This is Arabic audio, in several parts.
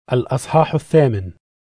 الأصحاح 8.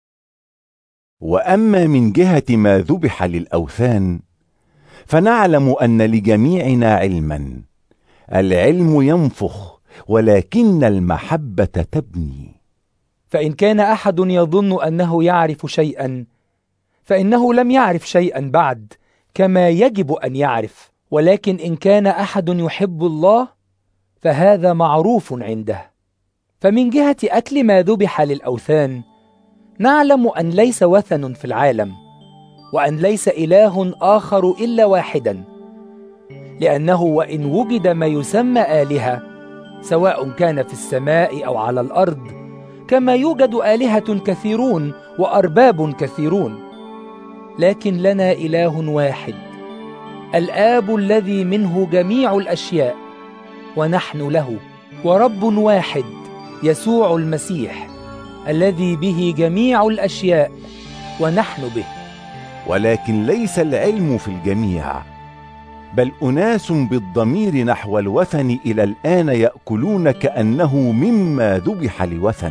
وأما من جهة ما ذبح للأوثان فنعلم أن لجميعنا علما، العلم ينفخ ولكن المحبة تبني. فإن كان أحد يظن أنه يعرف شيئا فإنه لم يعرف شيئا بعد كما يجب أن يعرف، ولكن إن كان أحد يحب الله فهذا معروف عنده. فمن جهة أكل ما ذبح للأوثان نعلم أن ليس وثن في العالم، وأن ليس إله آخر إلا واحدا، لأنه وإن وجد ما يسمى آلهة سواء كان في السماء أو على الأرض، كما يوجد آلهة كثيرون وأرباب كثيرون، لكن لنا إله واحد، الآب الذي منه جميع الأشياء ونحن له، ورب واحد يسوع المسيح الذي به جميع الأشياء ونحن به. ولكن ليس العلم في الجميع، بل أناس بالضمير نحو الوثن إلى الآن يأكلون كأنه مما ذبح لوثن،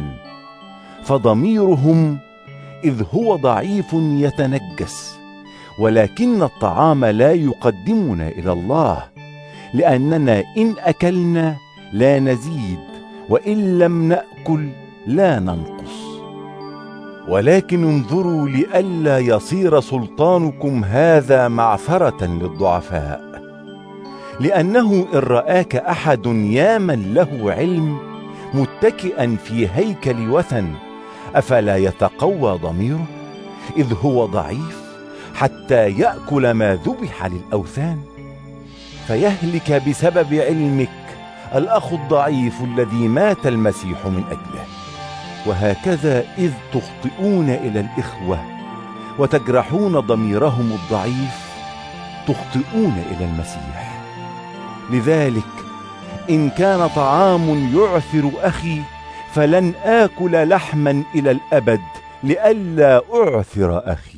فضميرهم إذ هو ضعيف يتنجس، ولكن الطعام لا يقدمنا إلى الله، لأننا إن أكلنا لا نزيد، وإن لم نأكل لا ننقص. ولكن انظروا لئلا يصير سلطانكم هذا معثرة للضعفاء، لأنه إن رآك أحد يا من له علم متكئا في هيكل وثن أفلا يتقوى ضميره إذ هو ضعيف حتى يأكل ما ذبح للأوثان؟ فيهلك بسبب علمك الأخ الضعيف الذي مات المسيح من أجله. وهكذا إذ تخطئون إلى الإخوة وتجرحون ضميرهم الضعيف تخطئون إلى المسيح. لذلك إن كان طعام يعثر أخي فلن آكل لحما إلى الأبد لئلا أعثر أخي.